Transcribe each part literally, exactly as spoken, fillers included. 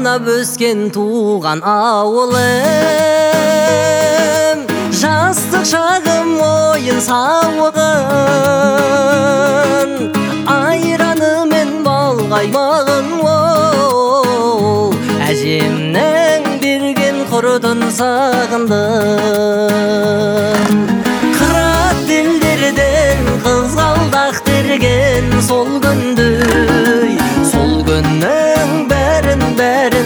ойнап өскен туған ауылым, жастық шағым ойын сауығын, айраны мен балғаймағын, әжемнің берген құртын сағындым. Қырат делдерден қызғалдақ терген сол күндей, сол күннің бәрін-бәрін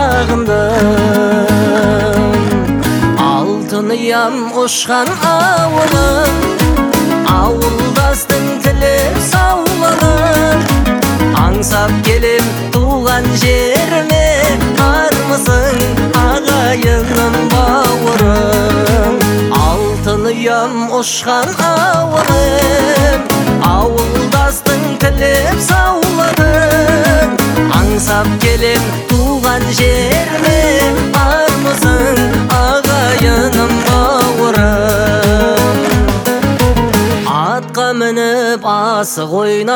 сағындым. Алтын ұям ұшқан ауылым, ауылдастың тілеп саулығын, аңсап келем туған жеріме, армысың ағайыным бауырым. Алтын ұям ұшқан ауылым, ауылдастың тілеп саулығын, аңсап келем туған жеріме, армысың ағайыным бауырым. Атқа мініп асық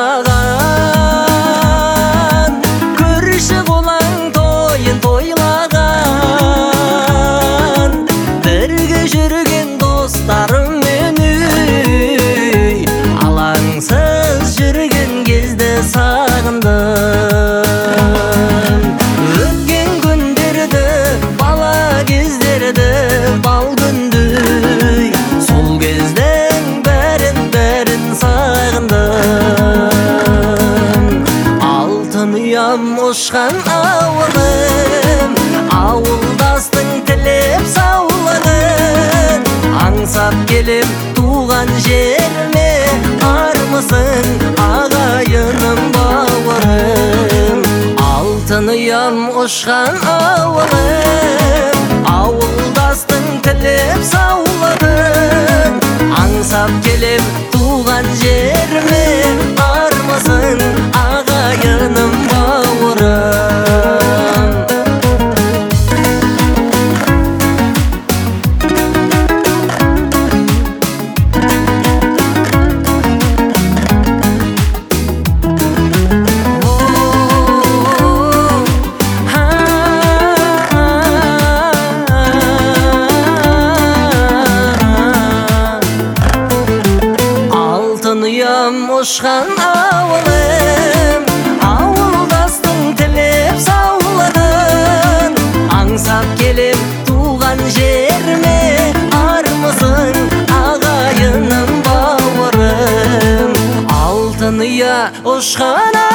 ойнаған, көрші қолаң тойын тойлаған, бірге жүрген достарым мен үй, алаңсыз жүрген кезде сағындым. Өткен күндерді, бала кездерді, бал күндей, сол кездің бәрін-бәрін сағындым. Алтын ұям ұшқан ауылым, ауылдастың тілеп саулығын, аңсап келем туған жеріме, армысың ағайыным бауырым. Алтын ұям ұшқан ауылым, ауылдастың тілеп саулығын, аңсап келем туған жеріме, армысың ағайыным бауырым. Ұшқан ауылым, ауылдастың тілеп саулығын, аңсап келем туған жеріме, армысың ағайыным бауырым. Алтын ұя ұшқан